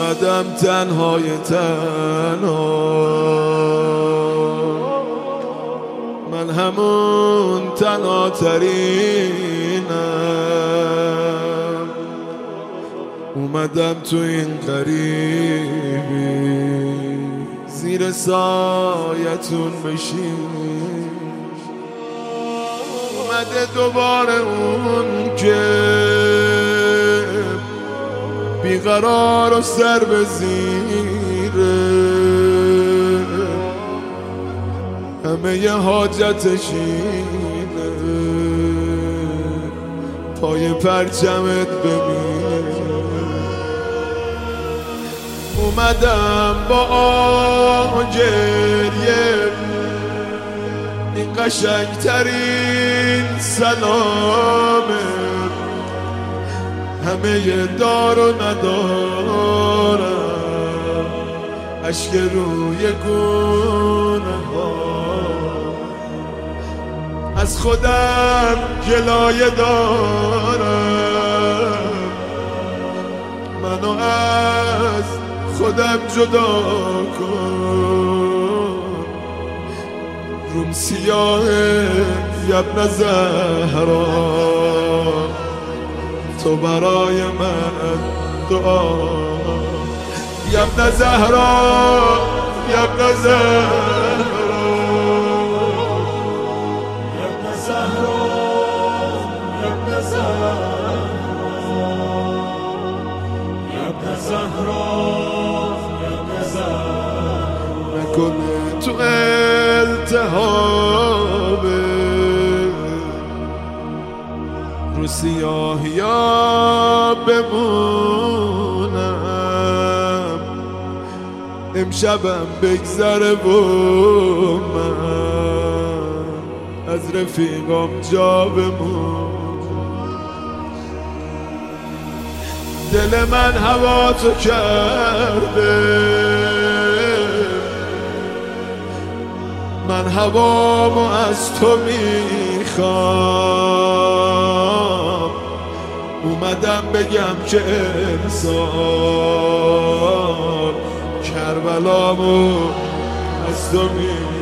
اومدم تنهای تنها، من همون تنها ترینم. اومدم تو این غریبی زیر سایتون بشین. اومده دوباره اون که بیقرار و سر به زیره، همه ی حاجتش اینه پای پرچمت ببین. اومدم با آه و گریه این قشنگترین سلامه، همه ی دار و ندارم اشک روی گونه ها. از خودم گلایه دارم، منو از خودم جدا کن. روم سیاهه یبن زهرا، تو برای من دعا. یبن زهرا یبن زهرا یبن زهرا یبن زهرا یبن زهرا یبن زهرا. نکنه تو التهابه رو سیاهیا بمونم، امشبم بگذره و من از رفیقام جا بمون. دل من هوا تو کرده، من هوامو از تو میخوام. اومدم بگم که انسان کربلامو از تو میخوام.